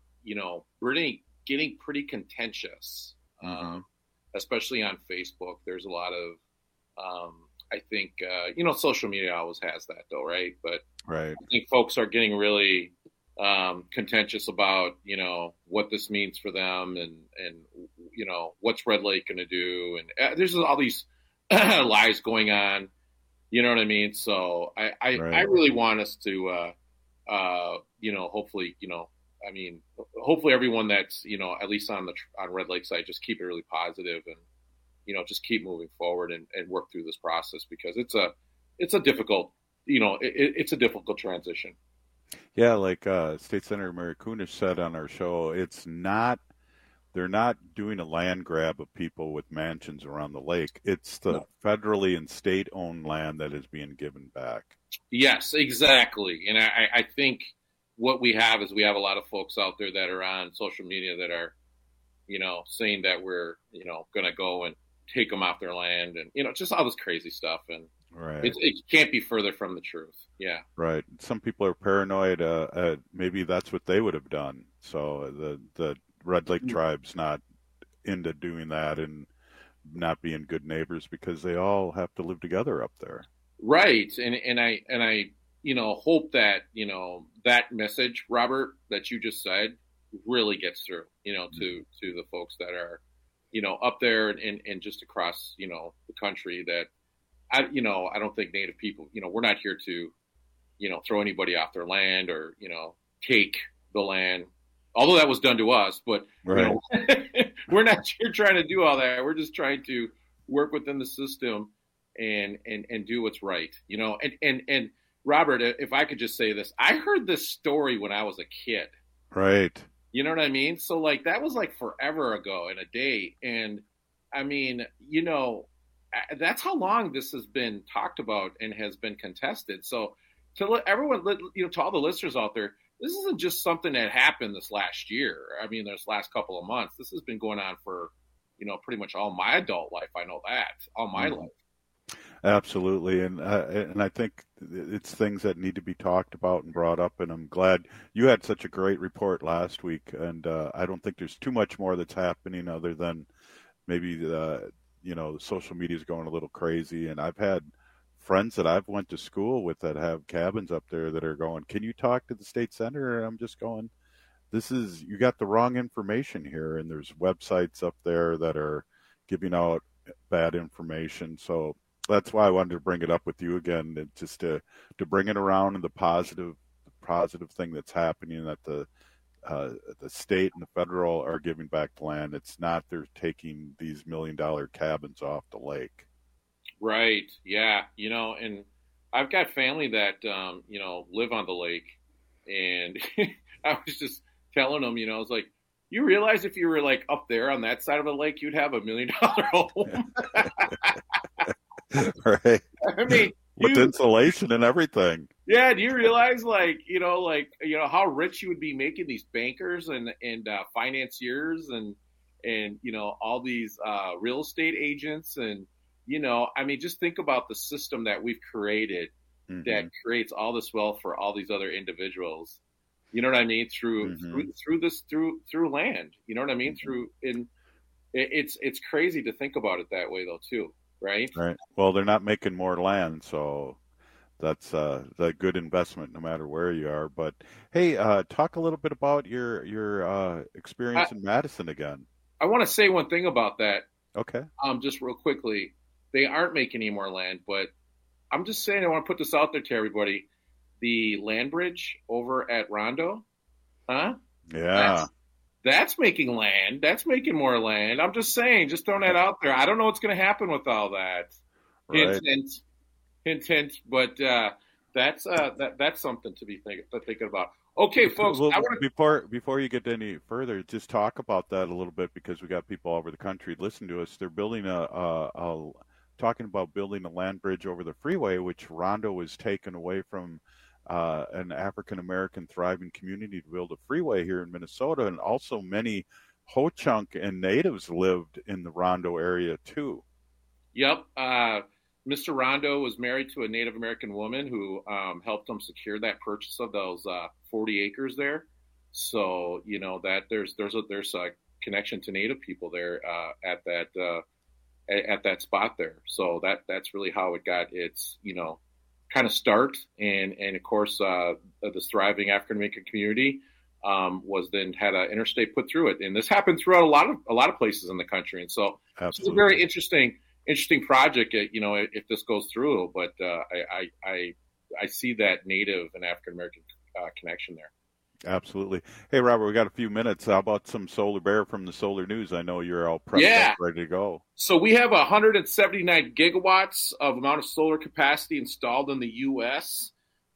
S6: really getting pretty contentious, especially on Facebook. There's a lot of, I think, social media always has that, though, right? But
S21: right.
S6: I think folks are getting really contentious about, what this means for them and what's Red Lake going to do. And there's all these lies going on, you know what I mean? So I really want us to, hopefully, hopefully everyone that's, at least on Red Lake side, just keep it really positive and, just keep moving forward and work through this process, because it's a difficult, it's a difficult transition.
S21: Yeah. Like State Senator Mary Kunesh said on our show, they're not doing a land grab of people with mansions around the lake. It's the federally and state owned land that is being given back. Yes,
S6: exactly. And I think what we have is we have a lot of folks out there that are on social media that are, saying that we're, going to go and take them off their land and, just all this crazy stuff. And it can't be further from the truth. Yeah.
S21: Right. Some people are paranoid. Maybe that's what they would have done. So the Red Lake tribe's not into doing that and not being good neighbors, because they all have to live together up there.
S6: Right. And I hope that, that message, Robert, that you just said really gets through, to the folks that are, up there and just across, the country, that I don't think Native people, we're not here to, throw anybody off their land or, take the land, although that was done to us, but
S21: right.
S6: We're not here trying to do all that. We're just trying to work within the system and do what's right, and Robert, if I could just say this, I heard this story when I was a kid.
S21: Right.
S6: You know what I mean? So that was forever ago in a day. And I mean, that's how long this has been talked about and has been contested. So to everyone, to all the listeners out there, this isn't just something that happened this last year. I mean, this last couple of months, this has been going on for, pretty much all my adult life. I know that, all my life.
S21: Absolutely. And I think it's things that need to be talked about and brought up. And I'm glad you had such a great report last week. And I don't think there's too much more that's happening other than maybe the social media is going a little crazy. And I've had friends that I've went to school with that have cabins up there that are going, can you talk to the state senator? And I'm just going, you got the wrong information here. And there's websites up there that are giving out bad information. So that's why I wanted to bring it up with you again, just to bring it around and the positive thing that's happening, that the state and the federal are giving back the land. It's not they're taking these $1 million cabins off the lake.
S6: Right. Yeah. And I've got family that, live on the lake, and I was just telling them, I was like, you realize if you were like up there on that side of the lake, you'd have $1 million home.
S21: Right. I mean, with insulation and everything.
S6: Yeah. Do you realize how rich you would be making these bankers and financiers and all these real estate agents and, just think about the system that we've created that creates all this wealth for all these other individuals. You know what I mean? Through land. You know what I mean? It's crazy to think about it that way though too, right?
S21: Right. Well, they're not making more land, so that's a good investment no matter where you are. But hey, talk a little bit about your experience in Madison again.
S6: I want to say one thing about that.
S21: Okay.
S6: Just real quickly. They aren't making any more land, but I'm just saying I want to put this out there to everybody. The land bridge over at Rondo, huh?
S21: Yeah.
S6: That's making land. That's making more land. I'm just saying, just throwing that out there. I don't know what's going to happen with all that.
S21: Right.
S6: Hint, but that's something to be thinking about. Okay, folks.
S21: Well, before you get any further, just talk about that a little bit, because we got people all over the country listening to us. They're building talking about building a land bridge over the freeway, which Rondo was taken away from an African-American thriving community to build a freeway here in Minnesota. And also many Ho-Chunk and natives lived in the Rondo area too.
S6: Yep. Mr. Rondo was married to a Native American woman who helped him secure that purchase of those 40 acres there. So, that there's a connection to Native people there at that spot there. So that's really how it got its, kind of start. And of course, this thriving African American community was then had an interstate put through it. And this happened throughout a lot of places in the country. And so It's a very interesting project, if this goes through. But I see that Native and African American connection there.
S21: Absolutely. Hey, Robert, we got a few minutes. How about some Solar Bear from the Solar News? I know you're all prepped up, ready to go.
S6: So we have 179 gigawatts of amount of solar capacity installed in the U.S.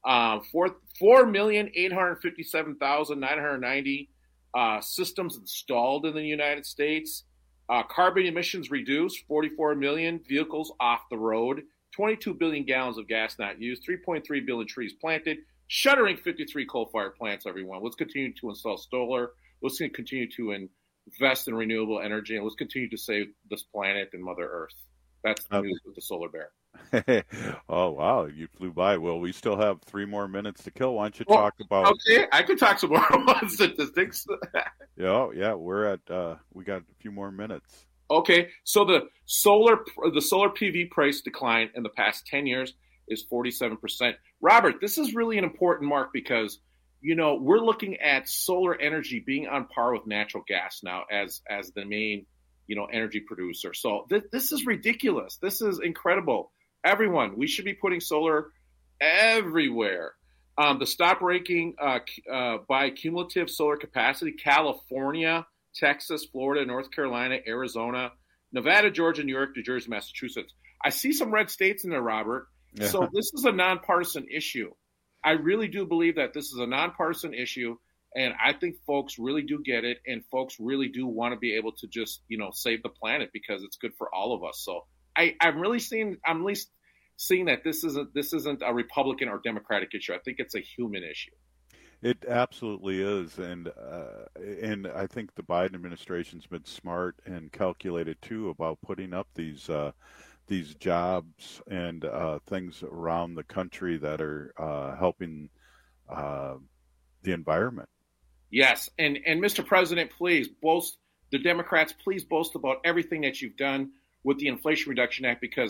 S6: 4,857,990 systems installed in the United States. Carbon emissions reduced, 44 million vehicles off the road, 22 billion gallons of gas not used, 3.3 billion trees planted, shuttering 53 coal-fired plants, everyone. Let's continue to install solar. Let's continue to invest in renewable energy, and let's continue to save this planet and Mother Earth. That's the news with the Solar Bear.
S21: Oh, wow. You flew by. Well, we still have 3 more minutes to kill. Why don't you talk about...
S6: Okay, I could talk some more about statistics.
S21: Yeah, we're at... we got a few more minutes.
S6: Okay, so the solar PV price decline in the past 10 years is 47%. Robert, this is really an important mark because, we're looking at solar energy being on par with natural gas now as the main, energy producer. So this is ridiculous. This is incredible. Everyone, we should be putting solar everywhere. The top ranking by cumulative solar capacity, California, Texas, Florida, North Carolina, Arizona, Nevada, Georgia, New York, New Jersey, Massachusetts. I see some red states in there, Robert.
S21: Yeah.
S6: So this is a nonpartisan issue. I really do believe that this is a nonpartisan issue, and I think folks really do get it, and folks really do want to be able to just, save the planet because it's good for all of us. So I'm really seeing that this isn't a Republican or Democratic issue. I think it's a human issue.
S21: It absolutely is, and I think the Biden administration's been smart and calculated too about putting up these jobs and things around the country that are helping the environment.
S6: Yes, and Mr. President, please the Democrats, please boast about everything that you've done with the Inflation Reduction Act, because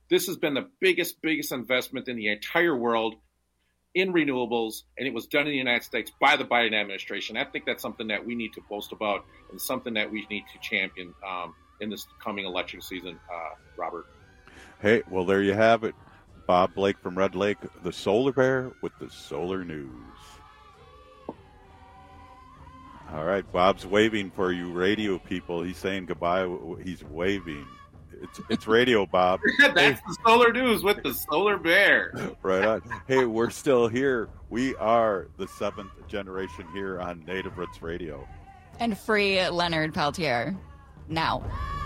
S6: This has been the biggest investment in the entire world in renewables, and it was done in the United States by the Biden administration. I think that's something that we need to boast about and something that we need to champion in this coming election season, Robert.
S21: Hey, well, there you have it. Bob Blake from Red Lake, the Solar Bear with the Solar News. All right, Bob's waving for you radio people. He's saying goodbye. He's waving. It's radio, Bob.
S6: That's the Solar News with the Solar Bear.
S21: Right on. Hey, we're still here. We are the 7th generation here on Native Roots Radio.
S24: And free Leonard Peltier. Now.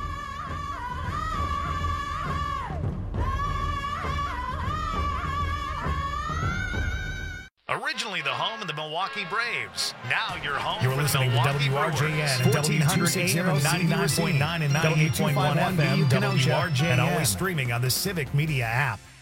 S1: Originally the home of the Milwaukee Braves. Now you're home for listening the Milwaukee to WRJN, 1400 AM and 99.9 and 98.1 FM, WRJN, and always streaming on the Civic Media app.